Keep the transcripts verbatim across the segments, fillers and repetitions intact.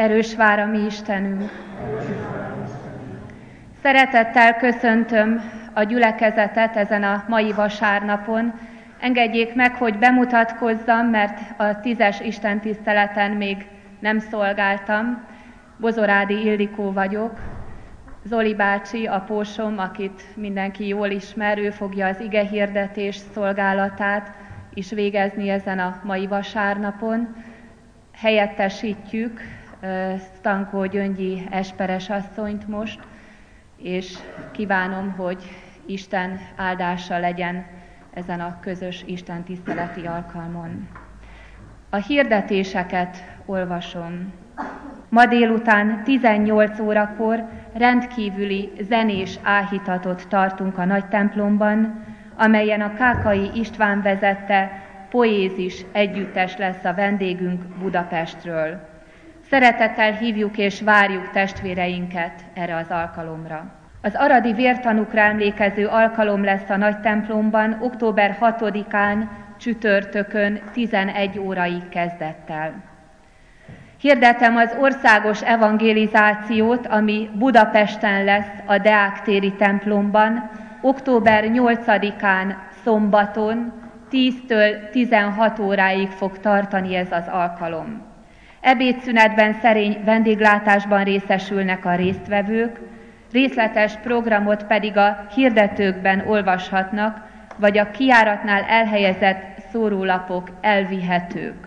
Erős vár a mi Istenünk. Szeretettel köszöntöm a gyülekezetet ezen a mai vasárnapon. Engedjék meg, hogy bemutatkozzam, mert a tízes istentiszteleten még nem szolgáltam. Bozorádi Ildikó vagyok. Zoli bácsi, apósom, akit mindenki jól ismer, ő fogja az igehirdetés szolgálatát is végezni ezen a mai vasárnapon. Helyettesítjük Stankó Gyöngyi Esperes asszonyt most, és kívánom, hogy Isten áldása legyen ezen a közös istentiszteleti alkalmon. A hirdetéseket olvasom. Ma délután tizennyolc órakor rendkívüli zenés áhítatot tartunk a nagy templomban, amelyen a Kákai István vezette poézis együttes lesz a vendégünk Budapestről. Szeretettel hívjuk és várjuk testvéreinket erre az alkalomra. Az aradi vértanúkra emlékező alkalom lesz a nagy templomban október hatodikán csütörtökön tizenegy órai kezdettel. Hirdetem az országos evangelizációt, ami Budapesten lesz a Deák téri templomban, október nyolcadikán szombaton tíztől tizenhat óráig fog tartani ez az alkalom. Ebédszünetben szerény vendéglátásban részesülnek a résztvevők, részletes programot pedig a hirdetőkben olvashatnak, vagy a kijáratnál elhelyezett szórólapok elvihetők.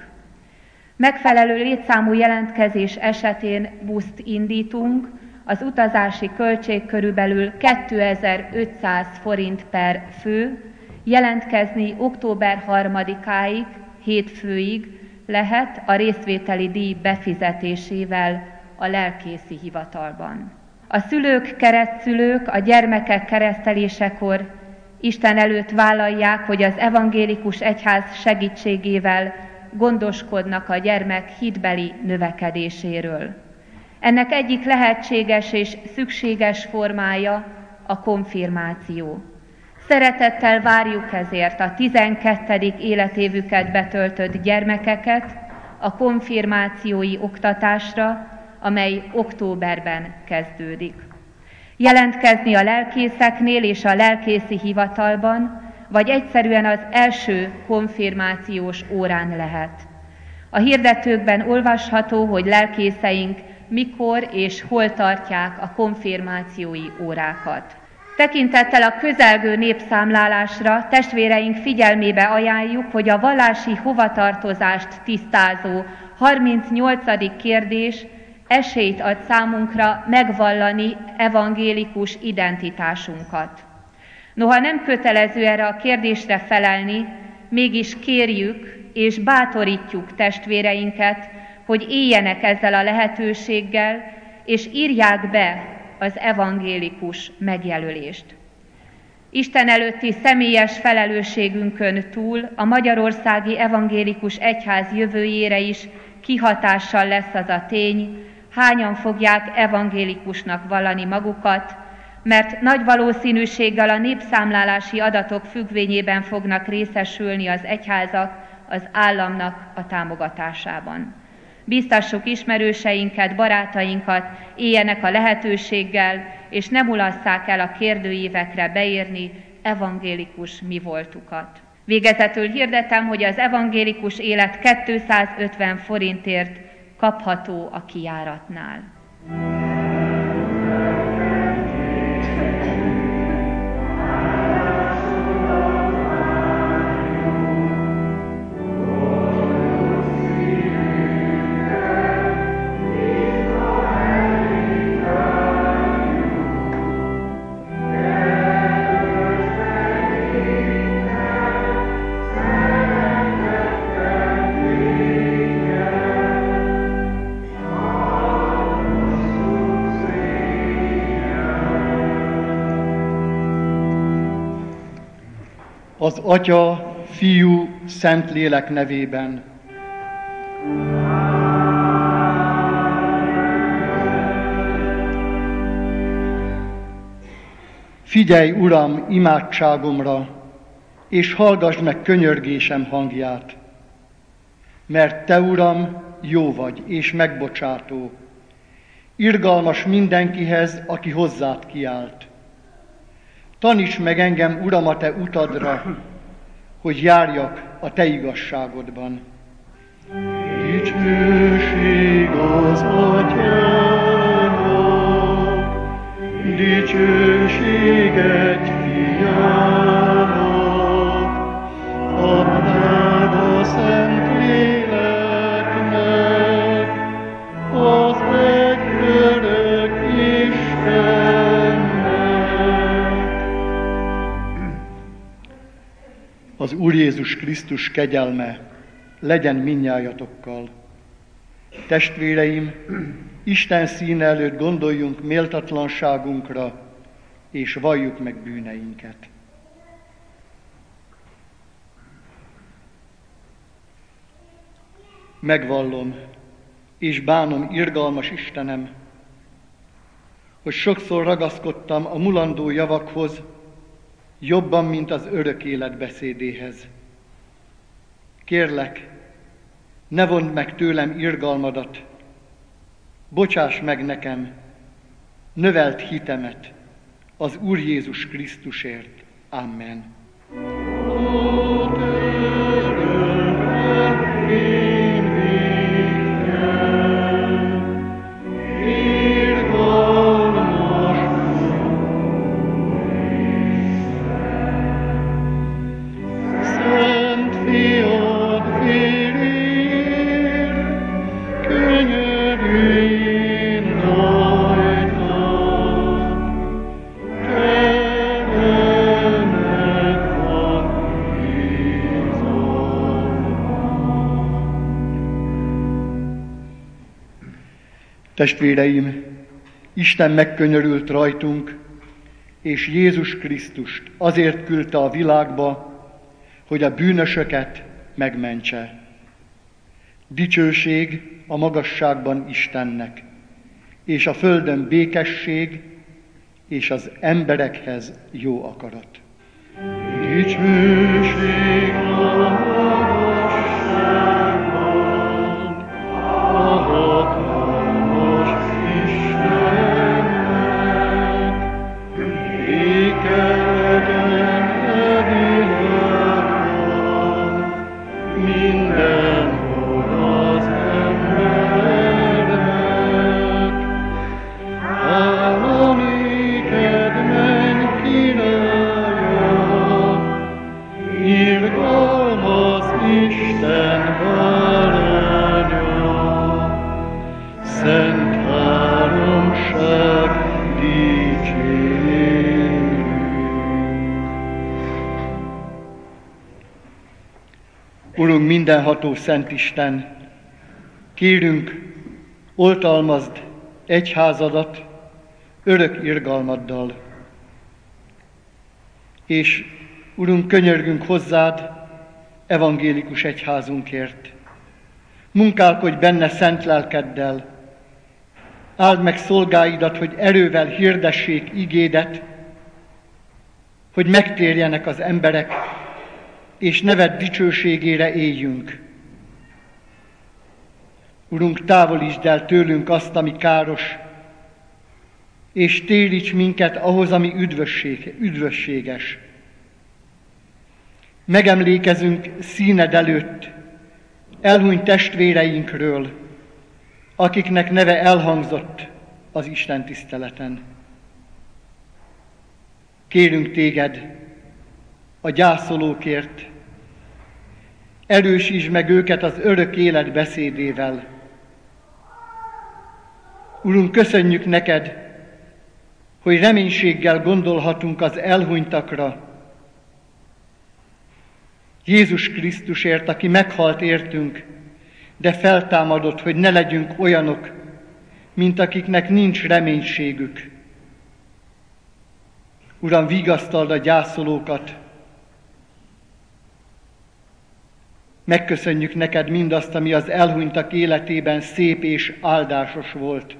Megfelelő létszámú jelentkezés esetén buszt indítunk, az utazási költség körülbelül kétezer-ötszáz forint per fő, jelentkezni október harmadikáig, hétfőig lehet a részvételi díj befizetésével a lelkészi hivatalban. A szülők, keresztszülők a gyermekek keresztelésekor Isten előtt vállalják, hogy az evangélikus egyház segítségével gondoskodnak a gyermek hitbeli növekedéséről. Ennek egyik lehetséges és szükséges formája a konfirmáció. Szeretettel várjuk ezért a tizenkettedik életévüket betöltött gyermekeket a konfirmációi oktatásra, amely októberben kezdődik. Jelentkezni a lelkészeknél és a lelkészi hivatalban, vagy egyszerűen az első konfirmációs órán lehet. A hirdetőkben olvasható, hogy lelkészeink mikor és hol tartják a konfirmációi órákat. Tekintettel a közelgő népszámlálásra testvéreink figyelmébe ajánljuk, hogy a vallási hovatartozást tisztázó harmincnyolcadik kérdés esélyt ad számunkra megvallani evangélikus identitásunkat. Noha nem kötelező erre a kérdésre felelni, mégis kérjük és bátorítjuk testvéreinket, hogy éljenek ezzel a lehetőséggel, és írják be az evangélikus megjelölést. Isten előtti személyes felelősségünkön túl a magyarországi evangélikus egyház jövőjére is kihatással lesz az a tény, hányan fogják evangélikusnak vallani magukat, mert nagy valószínűséggel a népszámlálási adatok függvényében fognak részesülni az egyházak az államnak a támogatásában. Bíztassuk ismerőseinket, barátainkat, éljenek a lehetőséggel, és ne mulasszák el a kérdőívekre beírni evangélikus mi voltukat. Végezetül hirdetem, hogy az evangélikus élet kétszázötven forintért kapható a kijáratnál. Az Atya, Fiú, Szentlélek nevében. Figyelj, Uram, imádságomra, és hallgass meg könyörgésem hangját. Mert Te, Uram, jó vagy és megbocsátó, irgalmas mindenkihez, aki hozzád kiált. Taníts meg engem, Uram, a te utadra, hogy járjak a te igazságodban. Dicsőség az Atyának, dicsőséget Fiának, adnád a Szentléleknek, az egyörök Istennek. Az Úr Jézus Krisztus kegyelme legyen mindnyájatokkal. Testvéreim, Isten színe előtt gondoljunk méltatlanságunkra, és valljuk meg bűneinket. Megvallom és bánom, irgalmas Istenem, hogy sokszor ragaszkodtam a mulandó javakhoz, jobban, mint az örök élet beszédéhez. Kérlek, ne vondd meg tőlem irgalmadat, bocsáss meg nekem, növeld hitemet az Úr Jézus Krisztusért. Amen. Testvéreim, Isten megkönyörült rajtunk, és Jézus Krisztust azért küldte a világba, hogy a bűnösöket megmentse. Dicsőség a magasságban Istennek, és a földön békesség, és az emberekhez jó akarat. Dicsőség a magasságban, a hatalmas Istennek, béke legyen a világban, mindenhol az emberek. Hála néked, menj királya, irgalmas Isten báránya, szent háromság dicsérjük. Urunk, mindenható Szent Isten, kérünk, oltalmazd egyházadat örök irgalmaddal. És Urunk, könyörgünk hozzád evangélikus egyházunkért. Munkálkodj benne szent lelkeddel, áld meg szolgáidat, hogy erővel hirdessék igédet, hogy megtérjenek az emberek, és neved dicsőségére éljünk. Urunk, távolítsd el tőlünk azt, ami káros, és téríts minket ahhoz, ami üdvösség, üdvösséges. Megemlékezünk színed előtt elhunyt testvéreinkről, akiknek neve elhangzott az Isten tiszteleten. Kérünk téged a gyászolókért, erősítsd meg őket az örök élet beszédével. Urunk, köszönjük neked, hogy reménységgel gondolhatunk az elhunytakra, Jézus Krisztusért, aki meghalt értünk, de feltámadott, hogy ne legyünk olyanok, mint akiknek nincs reménységük. Uram, vigasztald a gyászolókat. Megköszönjük neked mindazt, ami az elhunytak életében szép és áldásos volt.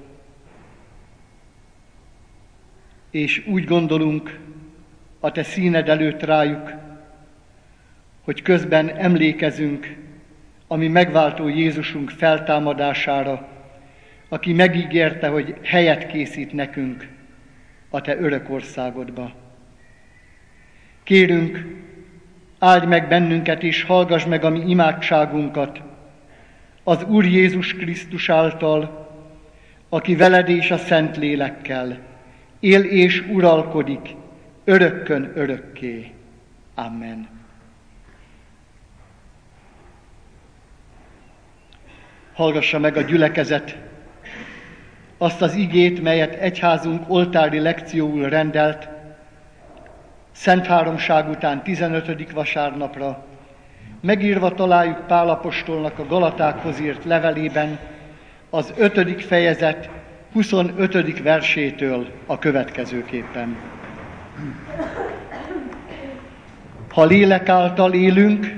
És úgy gondolunk a te színed előtt rájuk, hogy közben emlékezünk a mi megváltó Jézusunk feltámadására, aki megígérte, hogy helyet készít nekünk a te örök országodba. Kérünk, áldj meg bennünket, és hallgass meg a mi imádságunkat az Úr Jézus Krisztus által, aki veled és a Szentlélekkel él és uralkodik örökkön örökké. Amen. Hallgassa meg a gyülekezet azt az igét, melyet egyházunk oltári lekcióul rendelt Szent Háromság után tizenötödik vasárnapra. Megírva találjuk Pál apostolnak a Galatákhoz írt levelében, az ötödik fejezet huszonötödik versétől a következőképpen. Ha lélek által élünk,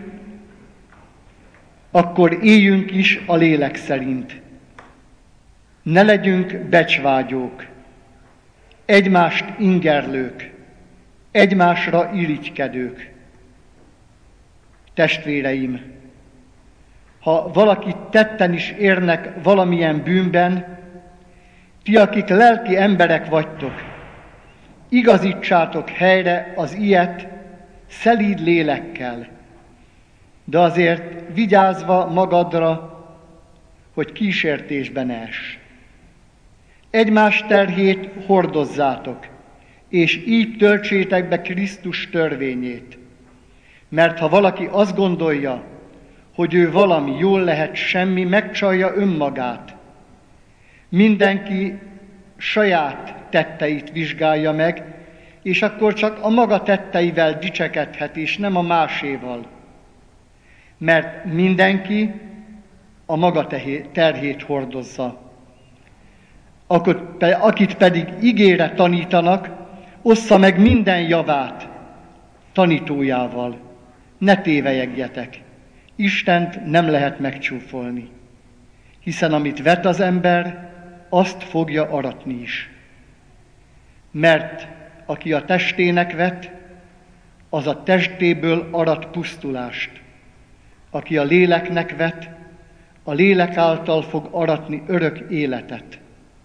akkor éljünk is a lélek szerint. Ne legyünk becsvágyók, egymást ingerlők, egymásra irigykedők. Testvéreim, ha valakit tetten is érnek valamilyen bűnben, ti, akik lelki emberek vagytok, igazítsátok helyre az ilyet szelíd lélekkel, de azért vigyázva magadra, hogy kísértésbe ne ess. Egymás terhét hordozzátok, és így töltsétek be Krisztus törvényét. Mert ha valaki azt gondolja, hogy ő valami jól lehet, semmi, megcsalja önmagát. Mindenki saját tetteit vizsgálja meg, és akkor csak a maga tetteivel dicsekedhet, és nem a máséval. Mert mindenki a maga terhét hordozza. Akit pedig igére tanítanak, ossza meg minden javát tanítójával. Ne tévelyegjetek, Istent nem lehet megcsúfolni, hiszen amit vet az ember, azt fogja aratni is. Mert aki a testének vet, az a testéből arat pusztulást. Aki a léleknek vet, a lélek által fog aratni örök életet.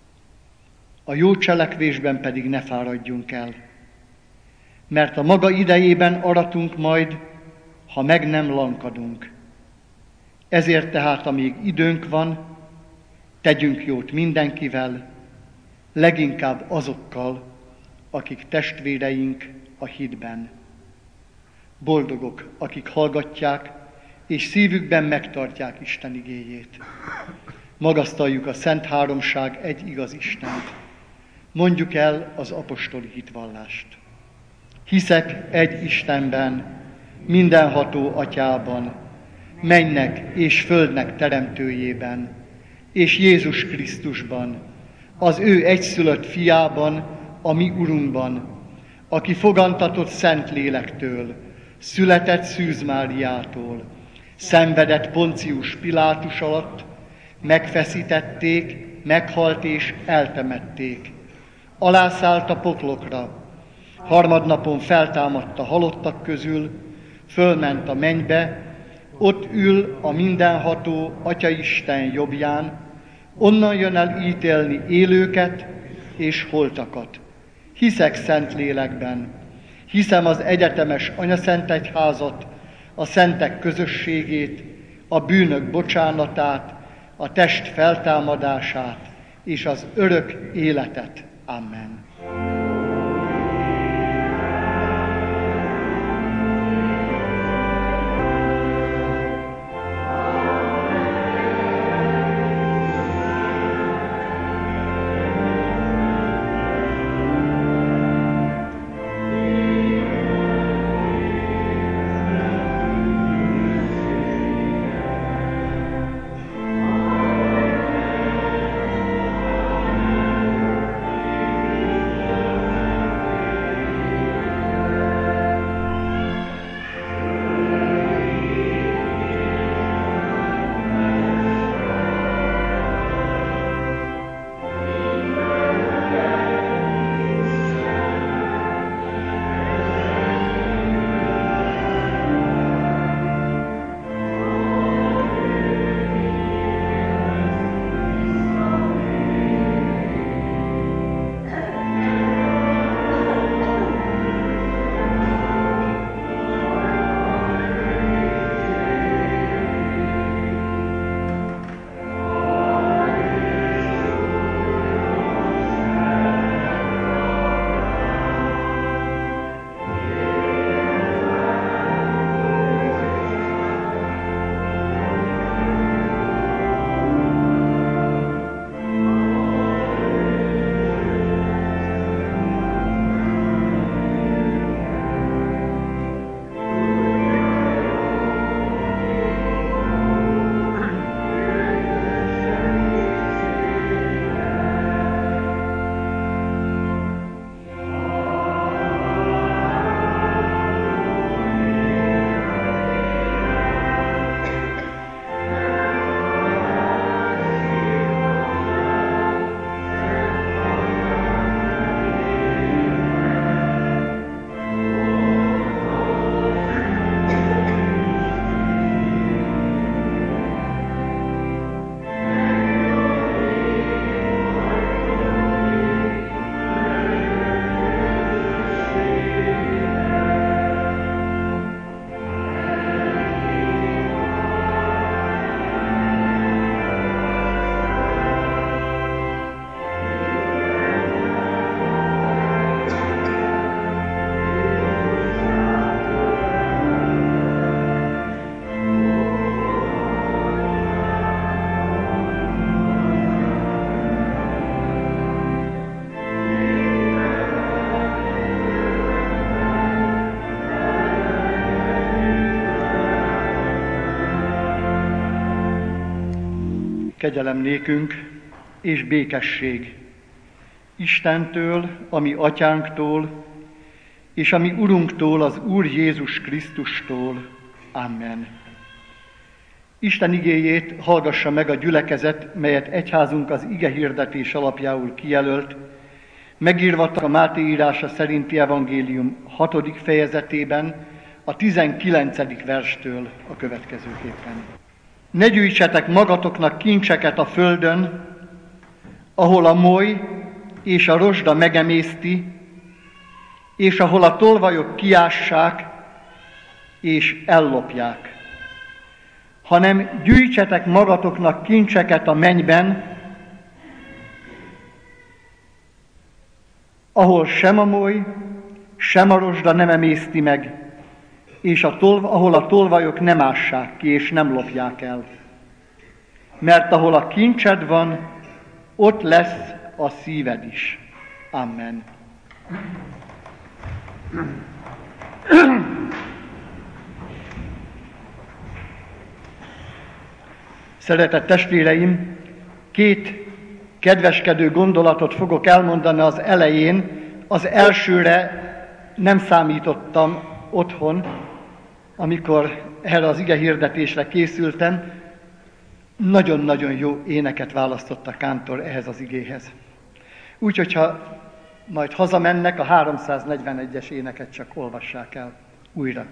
A jó cselekvésben pedig ne fáradjunk el, mert a maga idejében aratunk majd, ha meg nem lankadunk. Ezért tehát, amíg időnk van, tegyünk jót mindenkivel, leginkább azokkal, akik testvéreink a hitben. Boldogok, akik hallgatják, és szívükben megtartják Isten igéjét. Magasztaljuk a Szent Háromság egy igaz Istent. Mondjuk el az apostoli hitvallást. Hiszek egy Istenben, mindenható Atyában, mennynek és földnek teremtőjében, és Jézus Krisztusban, az ő egyszülött fiában, a mi Urunkban, aki fogantatott Szent Lélektől, született Szűz Máriától, szenvedett Poncius Pilátus alatt, megfeszítették, meghalt és eltemették. Alászállt a poklokra, harmadnapon feltámadt a halottak közül, fölment a mennybe, ott ül a mindenható Atyaisten jobbján, onnan jön el ítélni élőket és holtakat. Hiszek Szentlélekben, hiszem az egyetemes anyaszentegyházat, a szentek közösségét, a bűnök bocsánatát, a test feltámadását és az örök életet. Amen. Kegyelem nékünk és békesség Istentől, ami atyánktól, és ami Urunktól, az Úr Jézus Krisztustól. Amen. Isten igéjét hallgassa meg a gyülekezet, melyet egyházunk az ige hirdetés alapjául kijelölt, megírva a Máté írása szerinti evangélium hatodik fejezetében, a tizenkilencedik verstől a következőképpen. Ne gyűjtsetek magatoknak kincseket a földön, ahol a moly és a rozsda megemészti, és ahol a tolvajok kiássák és ellopják, hanem gyűjtsetek magatoknak kincseket a mennyben, ahol sem a moly, sem a rozsda nem emészti meg, és a tolv, ahol a tolvajok nem ássák ki, és nem lopják el. Mert ahol a kincsed van, ott lesz a szíved is. Amen. Szeretett testvéreim, két kedveskedő gondolatot fogok elmondani az elején. Az elsőre nem számítottam otthon, amikor erre az ige hirdetésre készültem. Nagyon-nagyon jó éneket választott a kántor ehhez az igéhez. Úgyhogy ha majd hazamennek, a háromszáznegyvenegyes éneket csak olvassák el újra.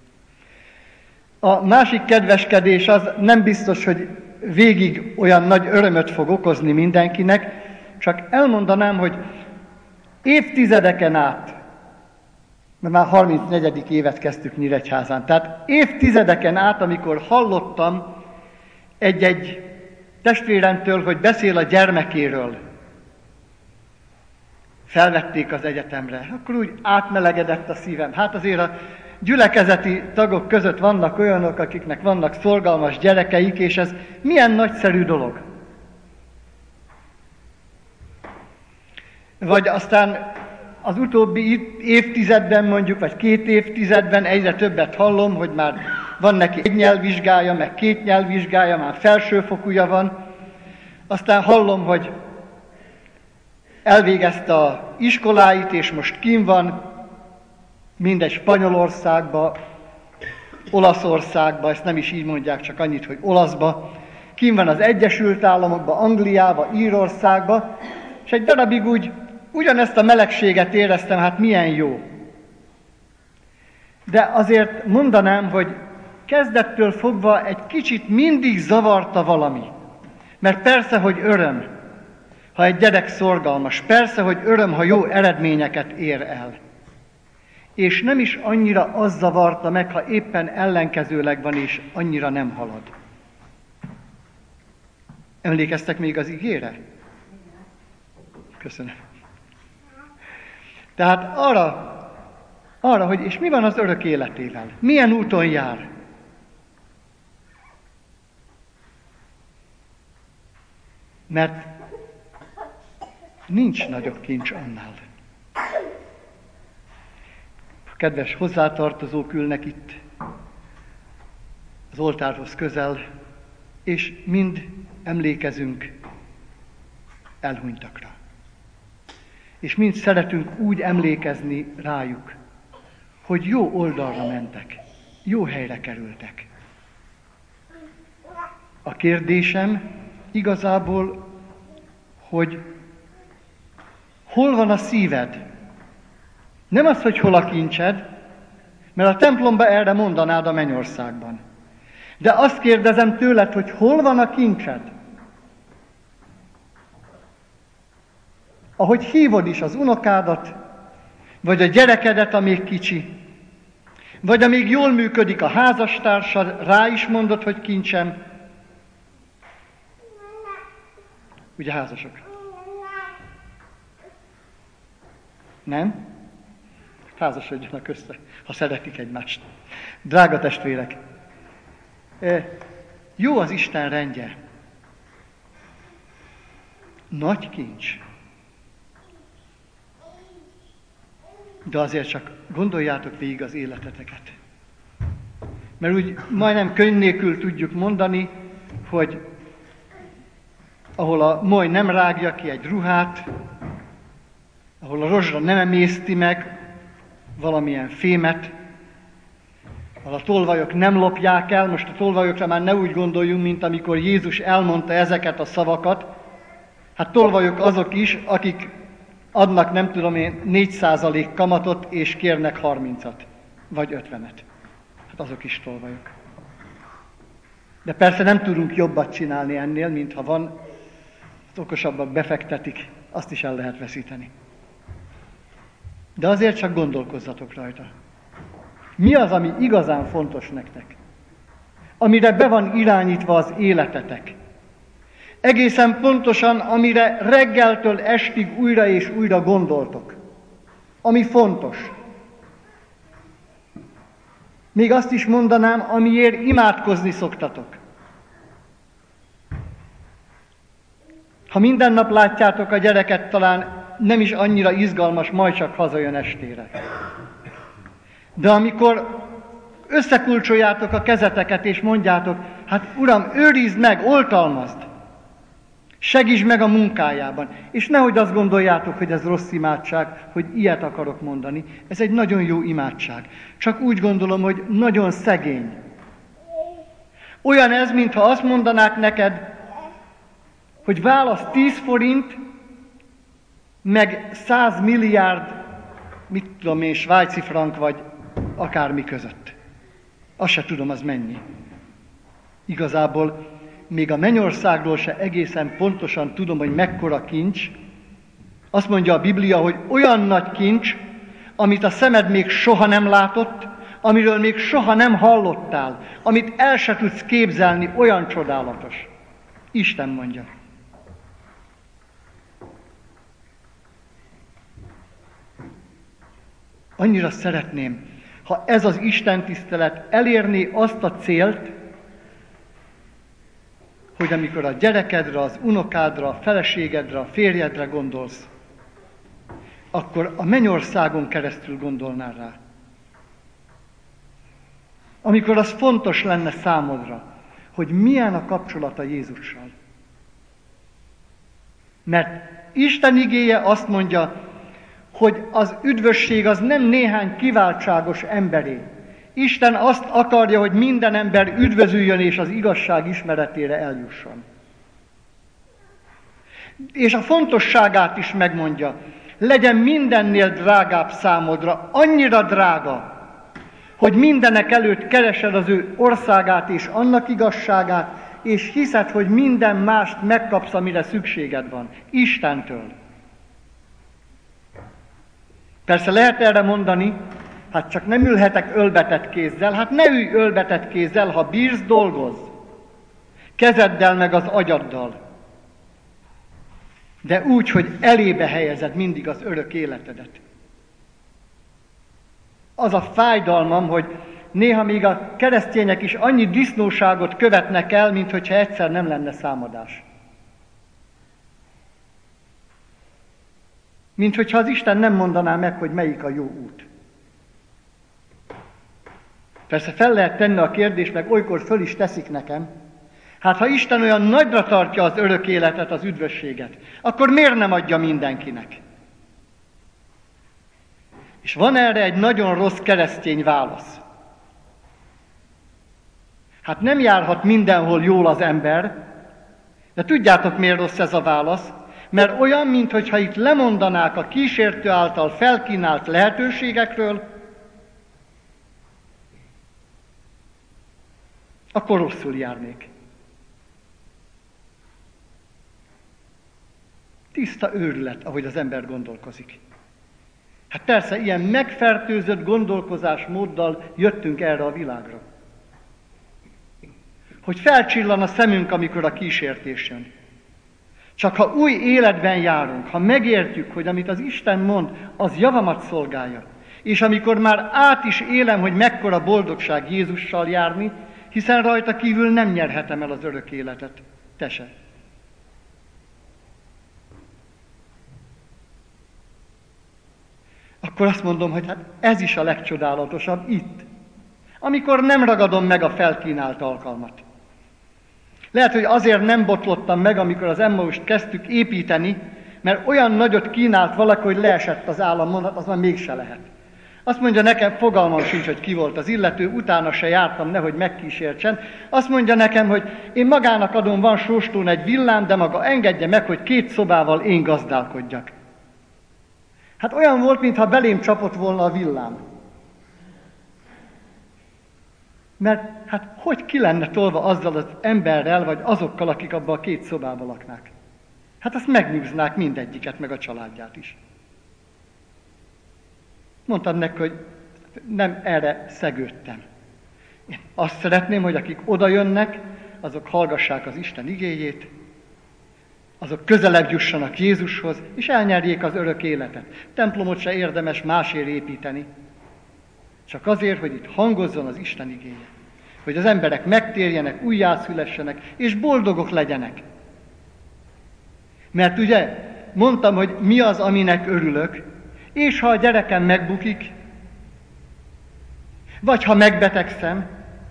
A másik kedveskedés az nem biztos, hogy végig olyan nagy örömöt fog okozni mindenkinek, csak elmondanám, hogy évtizedeken át, mert már harmincnegyedik évet kezdtük Nyíregyházán, tehát évtizedeken át, amikor hallottam egy-egy testvéremtől, hogy beszél a gyermekéről, felvették az egyetemre, akkor úgy átmelegedett a szívem. Hát azért a gyülekezeti tagok között vannak olyanok, akiknek vannak szorgalmas gyerekeik, és ez milyen nagyszerű dolog. Vagy aztán az utóbbi évtizedben mondjuk, vagy két évtizedben egyre többet hallom, hogy már van neki egy nyelvvizsgája, meg két nyelvvizsgája, már felsőfokúja van. Aztán hallom, hogy elvégezte a iskoláit, és most kint van, mindegy Spanyolországba, Olaszországba, ezt nem is így mondják, csak annyit, hogy olaszba, kint van az Egyesült Államokba, Angliába, Írországba, és egy darabig úgy ugyanezt a melegséget éreztem, hát milyen jó. De azért mondanám, hogy kezdettől fogva egy kicsit mindig zavarta valami. Mert persze, hogy öröm, ha egy gyerek szorgalmas, persze, hogy öröm, ha jó eredményeket ér el. És nem is annyira az zavarta meg, ha éppen ellenkezőleg van, és annyira nem halad. Emlékeztek még az igére? Köszönöm. Tehát arra, arra, hogy és mi van az örök életével? Milyen úton jár? Mert nincs nagyobb kincs annál. A kedves hozzátartozók ülnek itt az oltárhoz közel, és mind emlékezünk elhunytakra. És mind szeretünk úgy emlékezni rájuk, hogy jó oldalra mentek, jó helyre kerültek. A kérdésem igazából, hogy hol van a szíved? Nem az, hogy hol a kincsed, mert a templomba erre mondanád a mennyországban. De azt kérdezem tőled, hogy hol van a kincsed? Ahogy hívod is az unokádat, vagy a gyerekedet, amíg kicsi, vagy amíg jól működik a házastársad, rá is mondod, hogy kincsem. Ugye házasok? Nem? Házasodjanak össze, ha szeretik egymást. Drága testvérek, jó az Isten rendje. Nagy kincs. De azért csak gondoljátok végig az életeteket. Mert úgy majdnem könny nélkül tudjuk mondani, hogy ahol a moly nem rágja ki egy ruhát, ahol a rozsda nem emészti meg valamilyen fémet, ahol a tolvajok nem lopják el. Most a tolvajokra már ne úgy gondoljunk, mint amikor Jézus elmondta ezeket a szavakat. Hát tolvajok azok is, akik adnak, nem tudom én, négy százalék kamatot, és kérnek harmincat, vagy ötvenet. Hát azok is tolvajok. De persze nem tudunk jobbat csinálni ennél, mint ha van, az okosabbak befektetik, azt is el lehet veszíteni. De azért csak gondolkozzatok rajta. Mi az, ami igazán fontos nektek? Amire be van irányítva az életetek? Egészen pontosan, amire reggeltől estig újra és újra gondoltok. Ami fontos. Még azt is mondanám, amiért imádkozni szoktatok. Ha minden nap látjátok a gyereket, talán nem is annyira izgalmas, majd csak hazajön estére. De amikor összekulcsoljátok a kezeteket és mondjátok, hát Uram, őrizd meg, oltalmazd, segíts meg a munkájában. És nehogy azt gondoljátok, hogy ez rossz imádság, hogy ilyet akarok mondani. Ez egy nagyon jó imádság. Csak úgy gondolom, hogy nagyon szegény. Olyan ez, mintha azt mondanák neked, hogy válasz tíz forint, meg száz milliárd, mit tudom én, svájci frank, vagy akármi között. Azt se tudom, az mennyi. Igazából még a mennyországról se egészen pontosan tudom, hogy mekkora kincs. Azt mondja a Biblia, hogy olyan nagy kincs, amit a szemed még soha nem látott, amiről még soha nem hallottál, amit el se tudsz képzelni, olyan csodálatos. Isten mondja. Annyira szeretném, ha ez az Isten tisztelet elérné azt a célt, hogy amikor a gyerekedre, az unokádra, a feleségedre, a férjedre gondolsz, akkor a mennyországon keresztül gondolnál rá. Amikor az fontos lenne számodra, hogy milyen a kapcsolata Jézussal. Mert Isten igéje azt mondja, hogy az üdvösség az nem néhány kiváltságos emberé. Isten azt akarja, hogy minden ember üdvözüljön és az igazság ismeretére eljusson. És a fontosságát is megmondja. Legyen mindennél drágább számodra, annyira drága, hogy mindenek előtt keresed az ő országát és annak igazságát, és hiszed, hogy minden mást megkapsz, amire szükséged van. Istentől. Persze lehet erre mondani, hát csak nem ülhetek ölbetett kézzel, hát ne ülj ölbetett kézzel, ha bírsz, dolgozz. Kezeddel meg az agyaddal. De úgy, hogy elébe helyezed mindig az örök életedet. Az a fájdalmam, hogy néha még a keresztények is annyi disznóságot követnek el, mint hogyha egyszer nem lenne számadás. Mint hogyha az Isten nem mondaná meg, hogy melyik a jó út. Persze fel lehet tenni a kérdést, meg olykor föl is teszik nekem. Hát ha Isten olyan nagyra tartja az örök életet, az üdvösséget, akkor miért nem adja mindenkinek? És van erre egy nagyon rossz keresztény válasz. Hát nem járhat mindenhol jól az ember, de tudjátok, miért rossz ez a válasz? Mert olyan, mintha itt lemondanák a kísértő által felkínált lehetőségekről, akkor rosszul járnék. Tiszta őrület, ahogy az ember gondolkozik. Hát persze, ilyen megfertőzött gondolkozásmóddal jöttünk erre a világra. Hogy felcsillan a szemünk, amikor a kísértés jön. Csak ha új életben járunk, ha megértjük, hogy amit az Isten mond, az javamat szolgálja, és amikor már át is élem, hogy mekkora boldogság Jézussal járni, hiszen rajta kívül nem nyerhetem el az örök életet. Te se. Akkor azt mondom, hogy hát ez is a legcsodálatosabb itt, amikor nem ragadom meg a felkínált alkalmat. Lehet, hogy azért nem botlottam meg, amikor az Emmaust kezdtük építeni, mert olyan nagyot kínált valaki, hogy leesett az állam, mondat, az már mégse lehet. Azt mondja nekem, fogalmam sincs, hogy ki volt az illető, utána se jártam, nehogy megkísértsen. Azt mondja nekem, hogy én magának adom, van Sóstón egy villám, de maga engedje meg, hogy két szobával én gazdálkodjak. Hát olyan volt, mintha belém csapott volna a villám. Mert hát hogy ki lenne tolva azzal az emberrel, vagy azokkal, akik abban a két szobában laknák? Hát azt megnyúznák mindegyiket, meg a családját is. Mondtam neki, hogy nem erre szegődtem. Én azt szeretném, hogy akik oda jönnek, azok hallgassák az Isten igéjét, azok közelebb jussanak Jézushoz, és elnyerjék az örök életet. Templomot se érdemes másért építeni, csak azért, hogy itt hangozzon az Isten igéje. Hogy az emberek megtérjenek, újjászülessenek, és boldogok legyenek. Mert ugye, mondtam, hogy mi az, aminek örülök, és ha a gyerekem megbukik, vagy ha megbetegszem,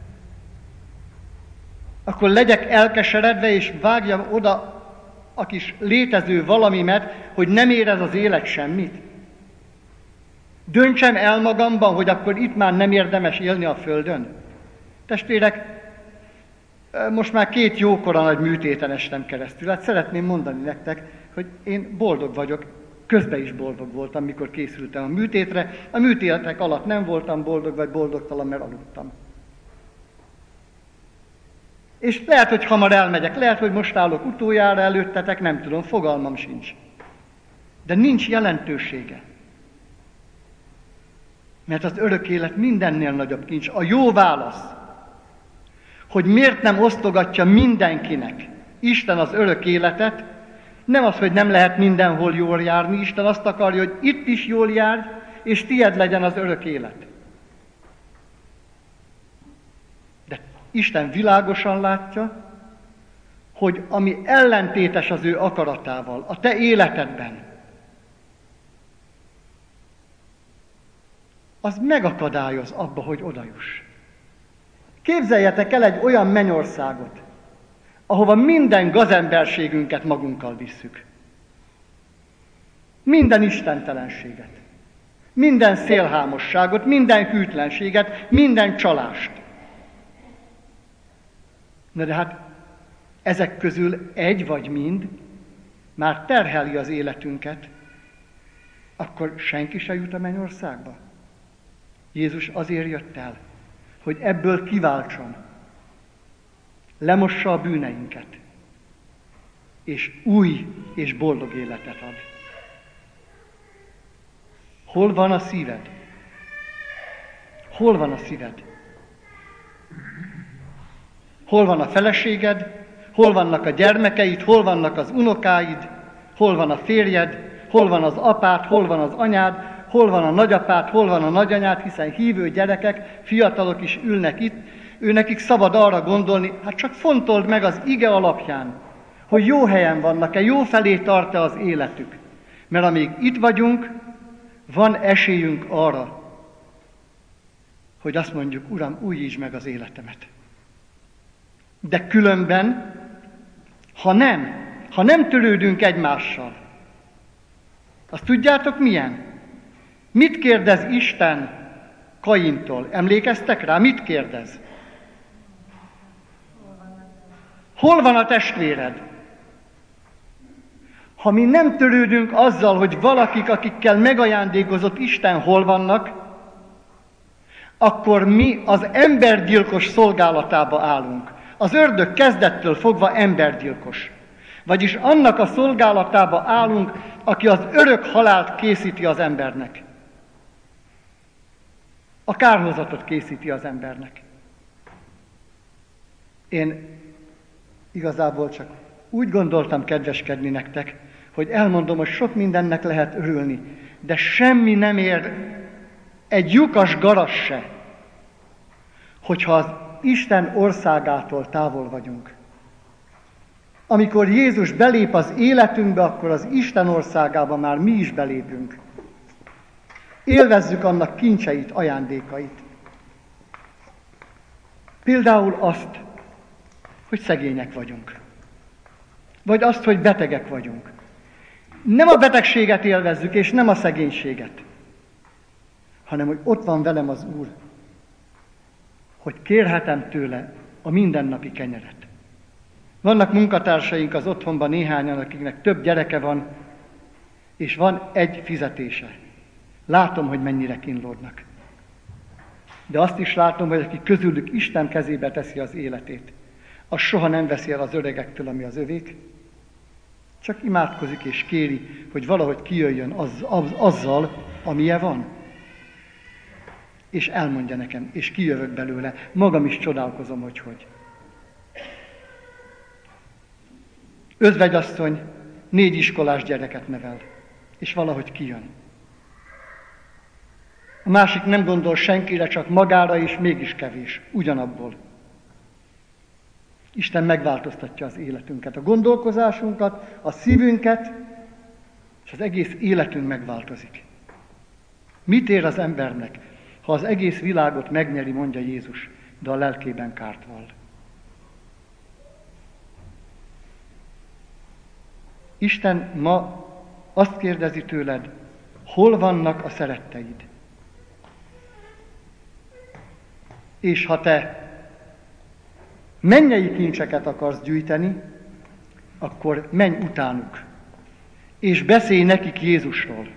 akkor legyek elkeseredve, és vágjam oda a kis létező valamimet, hogy nem érez az élet semmit. Döntsem el magamban, hogy akkor itt már nem érdemes élni a földön. Testvérek, most már két jókora nagy műtéten estem keresztül. Hát szeretném mondani nektek, hogy én boldog vagyok, közben is boldog voltam, mikor készültem a műtétre. A műtétek alatt nem voltam boldog, vagy boldogtalan, mert aludtam. És lehet, hogy hamar elmegyek, lehet, hogy most állok utoljára előttetek, nem tudom, fogalmam sincs. De nincs jelentősége. Mert az örök élet mindennél nagyobb kincs. A jó válasz, hogy miért nem osztogatja mindenkinek Isten az örök életet, nem az, hogy nem lehet mindenhol jól járni, Isten azt akarja, hogy itt is jól járj, és tied legyen az örök élet. De Isten világosan látja, hogy ami ellentétes az ő akaratával, a te életedben, az megakadályoz abba, hogy odajuss. Képzeljetek el egy olyan mennyországot, ahova minden gazemberségünket magunkkal visszük. Minden istentelenséget, minden szélhámosságot, minden hűtlenséget, minden csalást. Na de hát ezek közül egy vagy mind már terheli az életünket, akkor senki se jut a mennyországba. Jézus azért jött el, hogy ebből kiváltson, lemossa a bűneinket, és új és boldog életet ad. Hol van a szíved? Hol van a szíved? Hol van a feleséged? Hol vannak a gyermekeid? Hol vannak az unokáid? Hol van a férjed? Hol van az apád? Hol van az anyád? Hol van a nagyapád? Hol van a nagyanyád? Hiszen hívő gyerekek, fiatalok is ülnek itt, ő nekik szabad arra gondolni, hát csak fontold meg az ige alapján, hogy jó helyen vannak-e, jó felé tart-e az életük. Mert amíg itt vagyunk, van esélyünk arra, hogy azt mondjuk, Uram, újítsd meg az életemet. De különben, ha nem, ha nem törődünk egymással, azt tudjátok milyen? Mit kérdez Isten Kaintól? Emlékeztek rá? Mit kérdez? Hol van a testvéred? Ha mi nem törődünk azzal, hogy valakik, akikkel megajándékozott Isten hol vannak, akkor mi az embergyilkos szolgálatába állunk. Az ördög kezdettől fogva embergyilkos. Vagyis annak a szolgálatába állunk, aki az örök halált készíti az embernek. A kárhozatot készíti az embernek. Én igazából csak úgy gondoltam kedveskedni nektek, hogy elmondom, hogy sok mindennek lehet örülni, de semmi nem ér egy lyukas garas se, hogyha az Isten országától távol vagyunk. Amikor Jézus belép az életünkbe, akkor az Isten országába már mi is belépünk. Élvezzük annak kincseit, ajándékait. Például azt, hogy hogy szegények vagyunk. Vagy azt, hogy betegek vagyunk. Nem a betegséget élvezzük, és nem a szegénységet, hanem hogy ott van velem az Úr, hogy kérhetem tőle a mindennapi kenyeret. Vannak munkatársaink az otthonban néhányan, akiknek több gyereke van, és van egy fizetése. Látom, hogy mennyire kínlódnak. De azt is látom, hogy aki közülük Isten kezébe teszi az életét, az soha nem veszi el az öregektől, ami az övék, csak imádkozik és kéri, hogy valahogy kijöjjön az, az, azzal, amilyen van. És elmondja nekem, és kijövök belőle. Magam is csodálkozom, hogy hogy. Özvegyasszony négy iskolás gyereket nevel, és valahogy kijön. A másik nem gondol senkire, csak magára, és mégis kevés, ugyanabból. Isten megváltoztatja az életünket, a gondolkozásunkat, a szívünket, és az egész életünk megváltozik. Mit ér az embernek, ha az egész világot megnyeri, mondja Jézus, de a lelkében kárt vall? Isten ma azt kérdezi tőled, hol vannak a szeretteid? És ha te mennyei kincseket akarsz gyűjteni, akkor menj utánuk, és beszélj nekik Jézusról,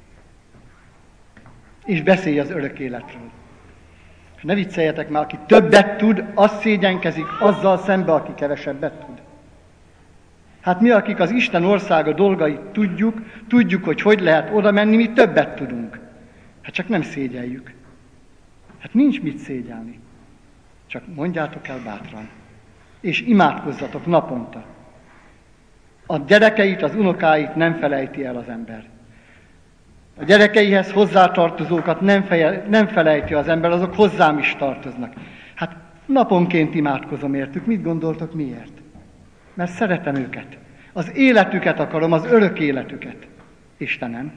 és beszélj az örök életről. És ne vicceljetek már, aki többet tud, az szégyenkezik azzal szembe, aki kevesebbet tud. Hát mi, akik az Isten országa dolgait tudjuk, tudjuk, hogy hogy lehet oda menni, mi többet tudunk. Hát csak nem szégyeljük. Hát nincs mit szégyelni. Csak mondjátok el bátran. És imádkozzatok naponta. A gyerekeit, az unokáit nem felejti el az ember. A gyerekeihez hozzátartozókat nem, feje, nem felejti az ember, azok hozzám is tartoznak. Hát naponként imádkozom értük. Mit gondoltok miért? Mert szeretem őket. Az életüket akarom, az örök életüket. Istenem.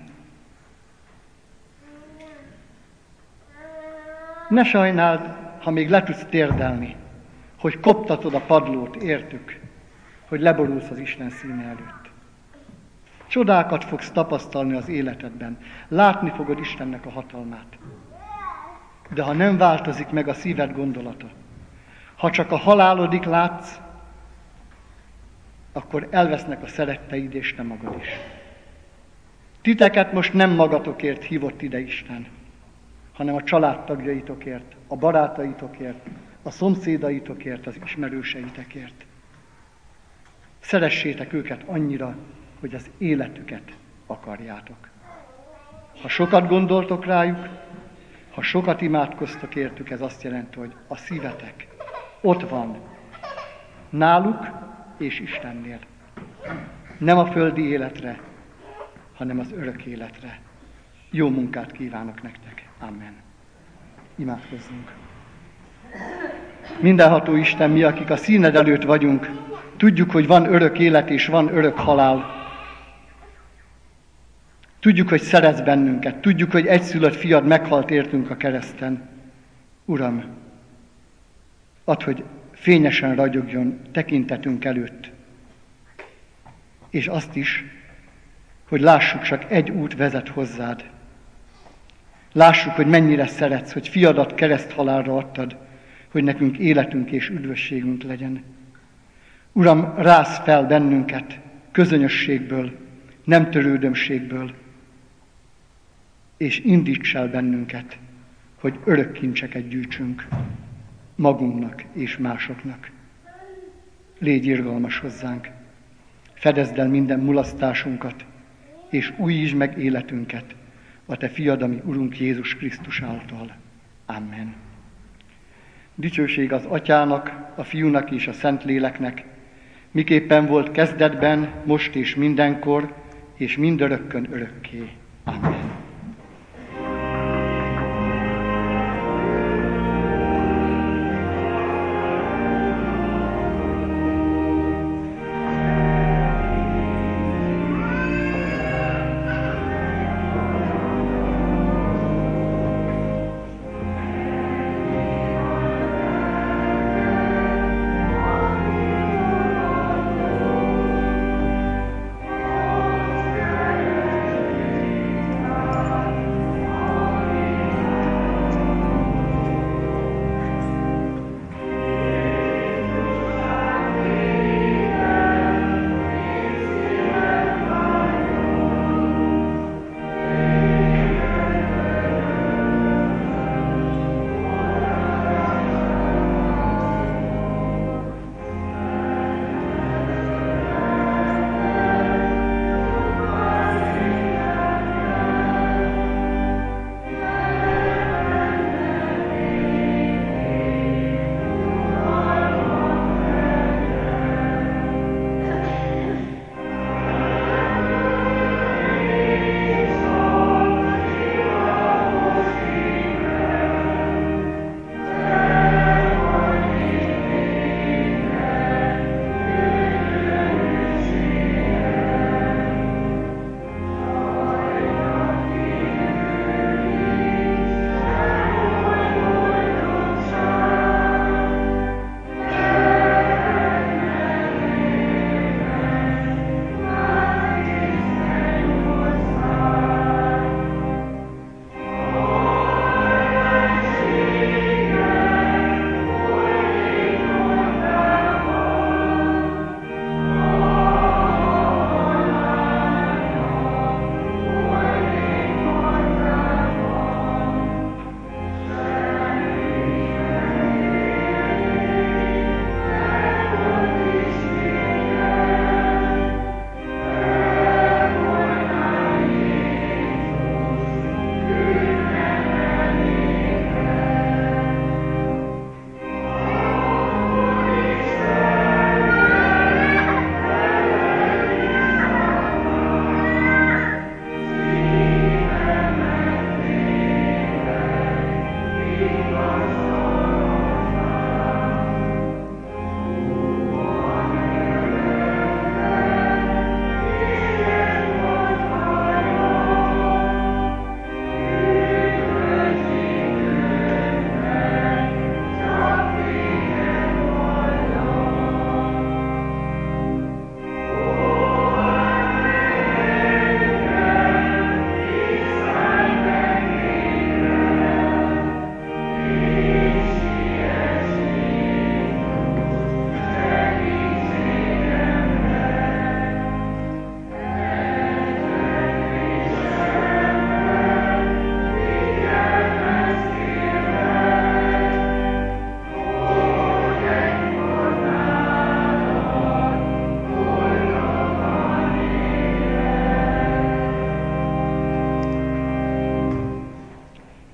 Ne sajnáld, ha még le tudsz térdelni, hogy koptatod a padlót, értük, hogy leborulsz az Isten színe előtt. Csodákat fogsz tapasztalni az életedben. Látni fogod Istennek a hatalmát. De ha nem változik meg a szíved gondolata, ha csak a halálodik látsz, akkor elvesznek a szeretteid, és te magad is. Titeket most nem magatokért hívott ide Isten, hanem a családtagjaitokért, a barátaitokért, a szomszédaitokért, az ismerőseitekért. Szeressétek őket annyira, hogy az életüket akarjátok. Ha sokat gondoltok rájuk, ha sokat imádkoztok értük, ez azt jelenti, hogy a szívetek ott van, náluk és Istennél. Nem a földi életre, hanem az örök életre. Jó munkát kívánok nektek. Amen. Imádkozzunk. Mindenható Isten, mi, akik a színed előtt vagyunk, tudjuk, hogy van örök élet és van örök halál. Tudjuk, hogy szeretsz bennünket. Tudjuk, hogy egyszülött fiad meghalt értünk a kereszten. Uram, add, hogy fényesen ragyogjon tekintetünk előtt. És azt is, hogy lássuk, csak egy út vezet hozzád. Lássuk, hogy mennyire szeretsz, hogy fiadat kereszthalálra adtad, hogy nekünk életünk és üdvösségünk legyen. Uram, rász fel bennünket közönösségből, nem törődömségből, és indíts el bennünket, hogy örök kincseket gyűjtsünk magunknak és másoknak. Légy irgalmas hozzánk, fedezd el minden mulasztásunkat, és újítsd meg életünket a Te fiad, ami Urunk Jézus Krisztus által. Amen. Dicsőség az Atyának, a Fiúnak és a Szentléleknek, miképpen volt kezdetben, most és mindenkor, és mindörökkön örökké. Amen.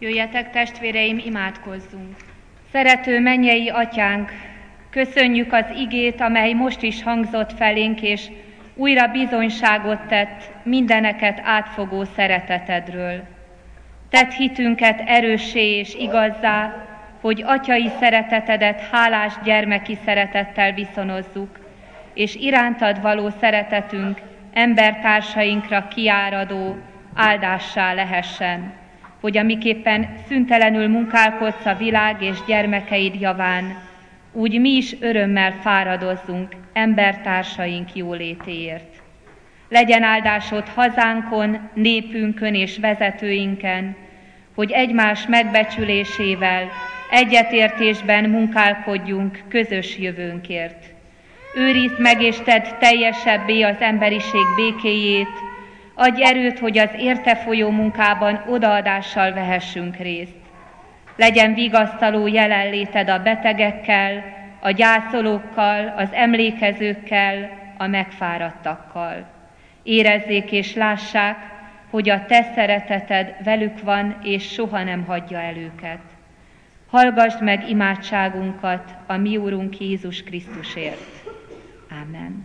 Jöjjetek, testvéreim, imádkozzunk! Szerető mennyei Atyánk, köszönjük az igét, amely most is hangzott felénk, és újra bizonyságot tett mindeneket átfogó szeretetedről. Tedd hitünket erőssé és igazzá, hogy atyai szeretetedet hálás gyermeki szeretettel viszonozzuk, és irántad való szeretetünk embertársainkra kiáradó áldássá lehessen, hogy amiképpen szüntelenül munkálkodsz a világ és gyermekeid javán, úgy mi is örömmel fáradozzunk embertársaink jólétéért. Legyen áldásod hazánkon, népünkön és vezetőinken, hogy egymás megbecsülésével, egyetértésben munkálkodjunk közös jövőnkért. Őrizd meg és tedd teljesebbé az emberiség békéjét, adj erőt, hogy az érte folyó munkában odaadással vehessünk részt. Legyen vigasztaló jelenléted a betegekkel, a gyászolókkal, az emlékezőkkel, a megfáradtakkal. Érezzék és lássák, hogy a te szereteted velük van, és soha nem hagyja el őket. Hallgasd meg imádságunkat a mi Úrunk Jézus Krisztusért. Ámen.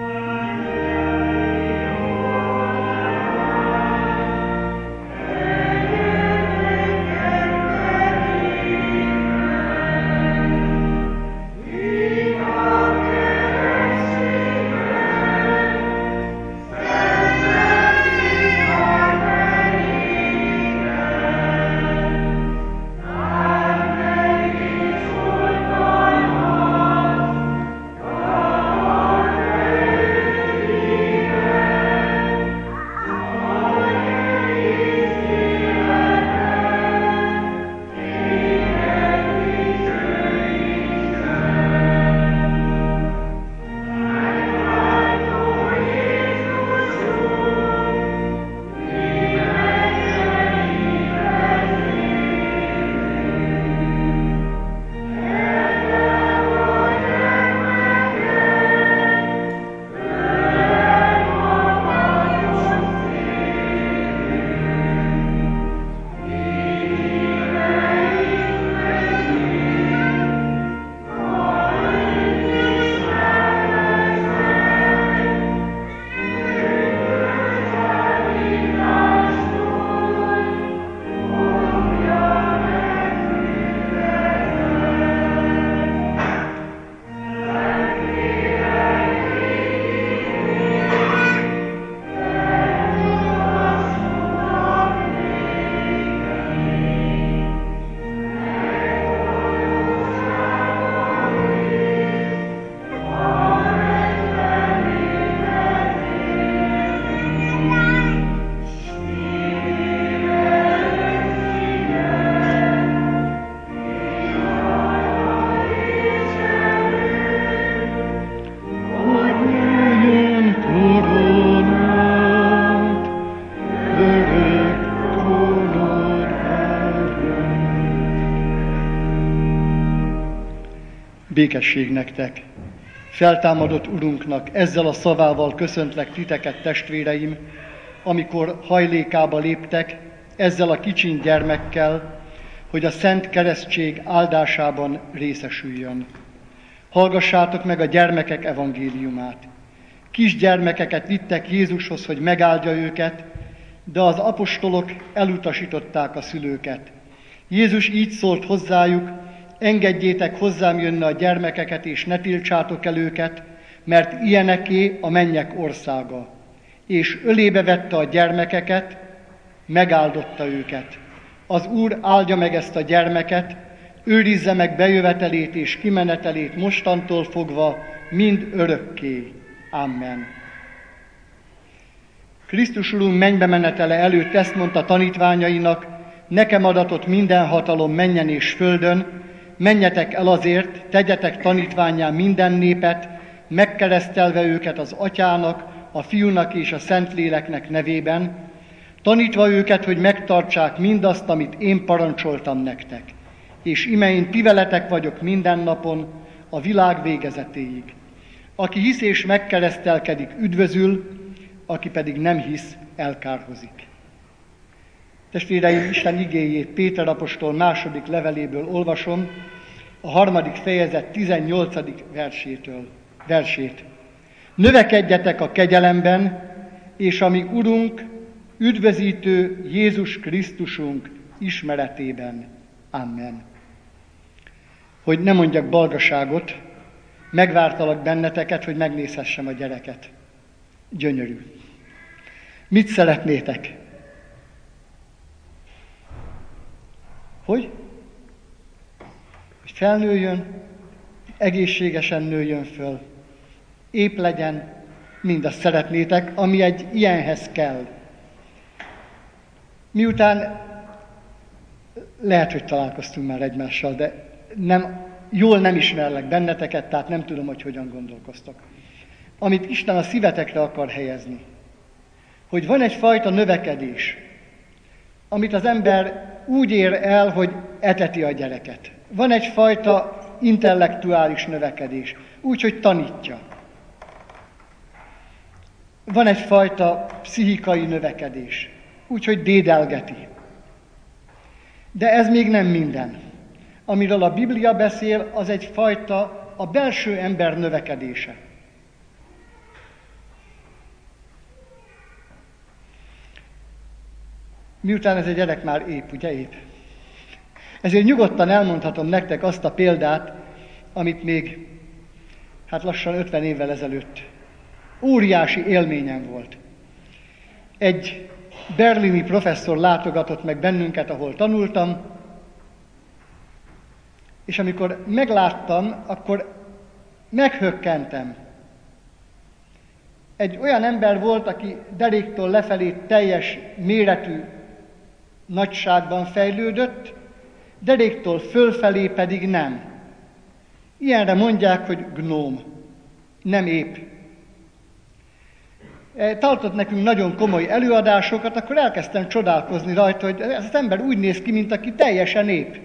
Békesség nektek! Feltámadott Urunknak ezzel a szavával köszöntlek titeket, testvéreim, amikor hajlékába léptek ezzel a kicsiny gyermekkel, hogy a szent keresztség áldásában részesüljön. Hallgassátok meg a gyermekek evangéliumát. Kisgyermekeket vittek Jézushoz, hogy megáldja őket, de az apostolok elutasították a szülőket. Jézus így szólt hozzájuk: engedjétek hozzám jönni a gyermekeket, és ne tiltsátok el őket, mert ilyeneké a mennyek országa. És ölébe vette a gyermekeket, megáldotta őket. Az Úr áldja meg ezt a gyermeket, őrizze meg bejövetelét és kimenetelét mostantól fogva, mind örökké. Amen. Krisztus Urunk mennybe menetele előtt ezt mondta tanítványainak: nekem adatott minden hatalom mennyen és földön, menjetek el azért, tegyetek tanítvánnyá minden népet, megkeresztelve őket az Atyának, a Fiúnak és a Szentléleknek nevében, tanítva őket, hogy megtartsák mindazt, amit én parancsoltam nektek. És ime én ti veletek vagyok minden napon, a világ végezetéig. Aki hisz és megkeresztelkedik, üdvözül, aki pedig nem hisz, elkárhozik. Testvéreim, Isten igéjét Péter apostol második leveléből olvasom, a harmadik fejezet tizennyolcadik versétől, versét. Növekedjetek a kegyelemben, és a mi Urunk, üdvözítő Jézus Krisztusunk ismeretében. Amen. Hogy ne mondjak balgaságot, megvártalak benneteket, hogy megnézhessem a gyereket. Gyönyörű. Mit szeretnétek? Hogy? Hogy felnőjön, egészségesen nőjön föl, épp legyen, mindazt szeretnétek, ami egy ilyenhez kell. Miután lehet, hogy találkoztunk már egymással, de nem, jól nem ismerlek benneteket, tehát nem tudom, hogy hogyan gondolkoztok. Amit Isten a szívetekre akar helyezni, hogy van egyfajta növekedés, amit az ember úgy ér el, hogy eteti a gyereket. Van egyfajta intellektuális növekedés, úgy, hogy tanítja. Van egyfajta pszichikai növekedés, úgy, hogy dédelgeti. De ez még nem minden. Amiről a Biblia beszél, az egyfajta a belső ember növekedése. Miután ez a gyerek már épp, ugye épp. Ezért nyugodtan elmondhatom nektek azt a példát, amit még, hát lassan ötven évvel ezelőtt óriási élményem volt. Egy berlini professzor látogatott meg bennünket, ahol tanultam, és amikor megláttam, akkor meghökkentem. Egy olyan ember volt, aki deréktől lefelé teljes méretű nagyságban fejlődött, deréktől fölfelé pedig nem. Ilyenre mondják, hogy gnóm, nem ép. Tartott nekünk nagyon komoly előadásokat, akkor elkezdtem csodálkozni rajta, hogy ez az ember úgy néz ki, mint aki teljesen ép.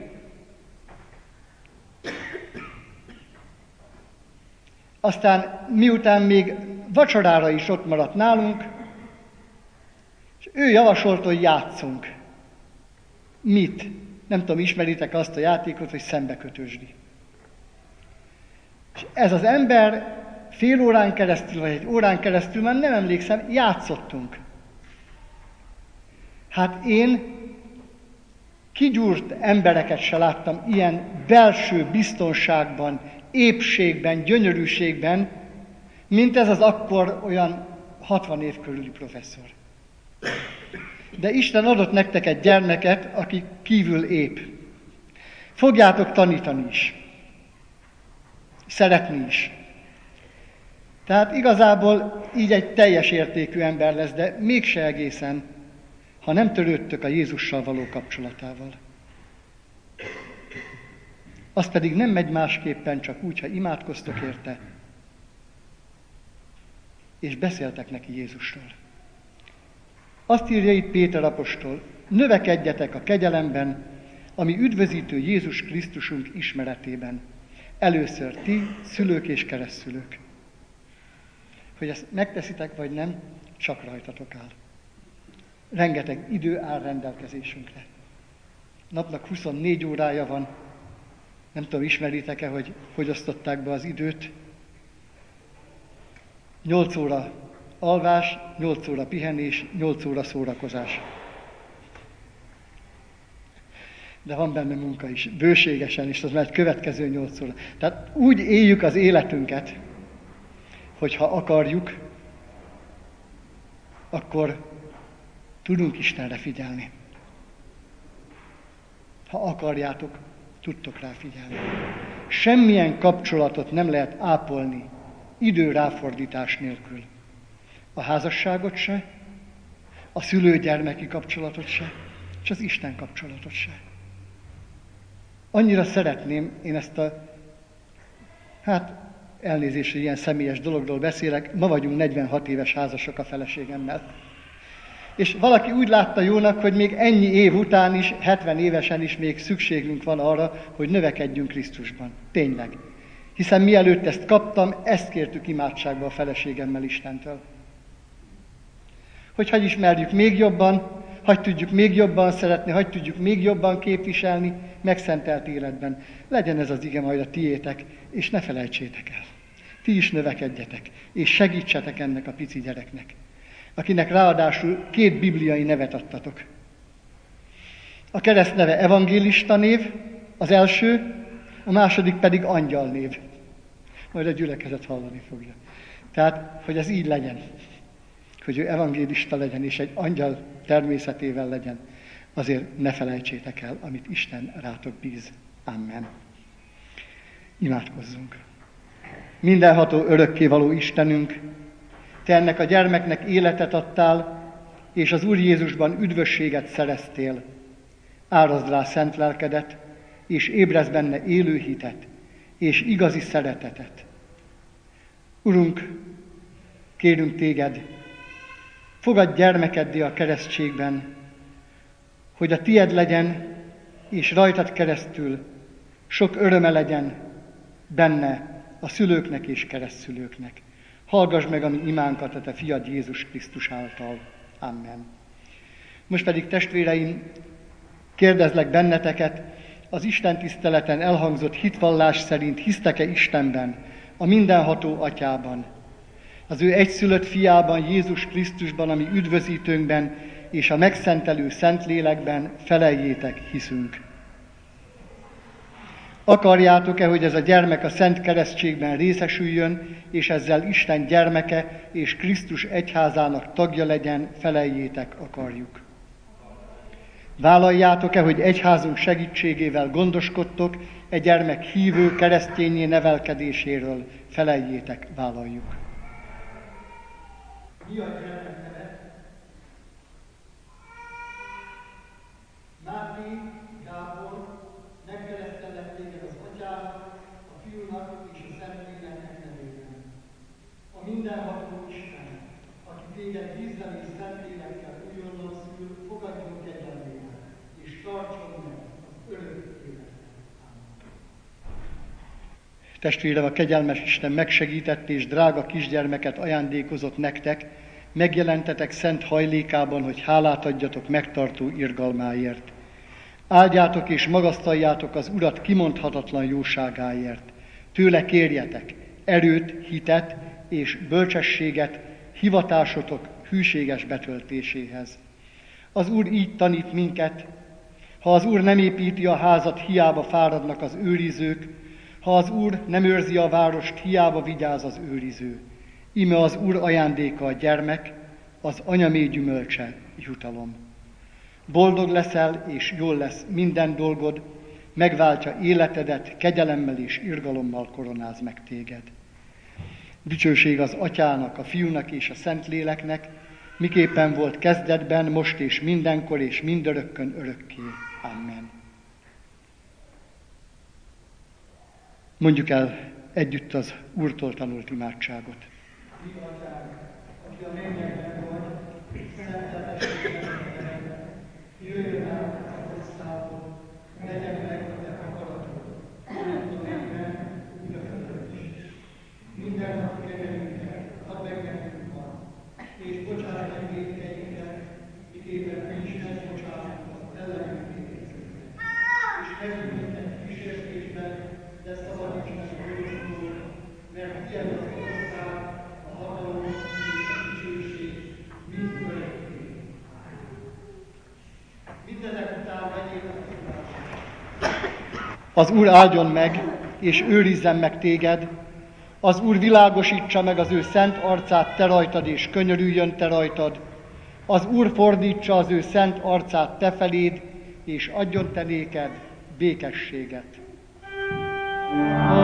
Aztán miután még vacsorára is ott maradt nálunk, és ő javasolta, hogy játszunk. Mit? Nem tudom, ismeritek azt a játékot, hogy szembekötősdi. És ez az ember fél órán keresztül, vagy egy órán keresztül, már nem emlékszem, játszottunk. Hát én kigyúrt embereket se láttam ilyen belső biztonságban, épségben, gyönyörűségben, mint ez az akkor olyan hatvan év körüli professzor. De Isten adott nektek egy gyermeket, aki kívül ép. Fogjátok tanítani is. Szeretni is. Tehát igazából így egy teljes értékű ember lesz, de mégse egészen, ha nem törődtök a Jézussal való kapcsolatával. Az pedig nem megy másképpen, csak úgy, ha imádkoztok érte, és beszéltek neki Jézusról. Azt írja itt Péter apostol, növekedjetek a kegyelemben, ami üdvözítő Jézus Krisztusunk ismeretében. Először ti, szülők és keresztszülők. Hogy ezt megteszitek, vagy nem, csak rajtatok áll. Rengeteg idő áll rendelkezésünkre. Napnak huszonnégy órája van. Nem tudom, ismeritek-e, hogy hogy osztották be az időt. nyolc óra alvás, nyolc óra pihenés, nyolc óra szórakozás. De van benne munka is, bőségesen, és az már egy következő nyolc óra. Tehát úgy éljük az életünket, hogy ha akarjuk, akkor tudunk Istenre figyelni. Ha akarjátok, tudtok rá figyelni. Semmilyen kapcsolatot nem lehet ápolni idő ráfordítás nélkül. A házasságot se, a szülő-gyermeki kapcsolatot se, és az Isten kapcsolatot se. Annyira szeretném, én ezt a, hát elnézést, hogy ilyen személyes dologról beszélek, ma vagyunk negyvenhat éves házasok a feleségemmel. És valaki úgy látta jónak, hogy még ennyi év után is, hetven évesen is még szükségünk van arra, hogy növekedjünk Krisztusban. Tényleg. Hiszen mielőtt ezt kaptam, ezt kértük imádságba a feleségemmel Istentől. Hogy hadd ismerjük még jobban, hagy tudjuk még jobban szeretni, hagy tudjuk még jobban képviselni, megszentelt életben. Legyen ez az ige majd a tiétek, és ne felejtsétek el. Ti is növekedjetek, és segítsetek ennek a pici gyereknek, akinek ráadásul két bibliai nevet adtatok. A keresztneve evangélista név, az első, a második pedig angyal név. Majd a gyülekezet hallani fogja. Tehát, hogy ez így legyen, hogy ő evangélista legyen, és egy angyal természetével legyen, azért ne felejtsétek el, amit Isten rátok bíz. Amen. Imádkozzunk. Mindenható örökkévaló Istenünk, Te ennek a gyermeknek életet adtál, és az Úr Jézusban üdvösséget szereztél. Árazd rá szent lelkedet, és ébrezd benne élő hitet, és igazi szeretetet. Urunk, kérünk Téged, fogadj gyermekeddé a keresztségben, hogy a Tied legyen, és rajtad keresztül sok öröme legyen benne a szülőknek és keresztszülőknek. Hallgass meg a mi imánkat a Te fiad Jézus Krisztus által. Amen. Most pedig, testvéreim, kérdezlek benneteket, az Isten tiszteleten elhangzott hitvallás szerint hisztek-e Istenben, a mindenható Atyában, az ő egyszülött fiában, Jézus Krisztusban, ami üdvözítőnkben, és a megszentelő Szentlélekben? Feleljétek, hiszünk. Akarjátok-e, hogy ez a gyermek a szent keresztségben részesüljön, és ezzel Isten gyermeke és Krisztus egyházának tagja legyen? Feleljétek, akarjuk. Vállaljátok-e, hogy egyházunk segítségével gondoskodtok e gyermek hívő keresztényé nevelkedéséről? Feleljétek, vállaljuk. Mi a gyermek neve? Máté Gábor, megkeresztellek téged az Atyának, a Fiúnak és a Szentléleknek nevében. A mindenható Isten, aki téged vízzel és Szentlélekkel újonnan szül, fogadjon kegyelmére, és tartson meg az örök életet. Testvérem, a kegyelmes Isten megsegített és drága kisgyermeket ajándékozott nektek, megjelentetek szent hajlékában, hogy hálát adjatok megtartó irgalmáért. Áldjátok és magasztaljátok az Urat kimondhatatlan jóságáért. Tőle kérjetek erőt, hitet és bölcsességet hivatásotok hűséges betöltéséhez. Az Úr így tanít minket: ha az Úr nem építi a házat, hiába fáradnak az őrizők, ha az Úr nem őrzi a várost, hiába vigyáz az őriző. Íme az Úr ajándéka a gyermek, az anyamé gyümölcse, jutalom. Boldog leszel, és jól lesz minden dolgod, megváltja életedet, kegyelemmel és irgalommal koronáz meg téged. Dicsőség az Atyának, a Fiúnak és a Szentléleknek, miképpen volt kezdetben, most és mindenkor és mindörökkön örökké. Amen. Mondjuk el együtt az Úrtól tanult imádságot. Mi Atyánk, aki a mennyekben vagy, szenteltessék meg, jöjjön el a országod, legyen meg a te akaratod, mint a mennyben, úgy a földön is. Minden nap kenyerünket add meg nekünk ma, és bocsáss meg vétkeinket, miképpen mi is megbocsátunk az ellenünk vétkezőknek. És ne vigy minket kísértésbe, de szabadíts meg a gonosztól, mert tiéd az ország, a hatalom és a dicsőség mind örökké. Mindenek után vegyél a tudást. Az Úr áldjon meg, és őrizzen meg téged. Az Úr világosítsa meg az ő szent arcát te rajtad, és könyörüljön te rajtad. Az Úr fordítsa az ő szent arcát te feléd, és adjon te néked békességet.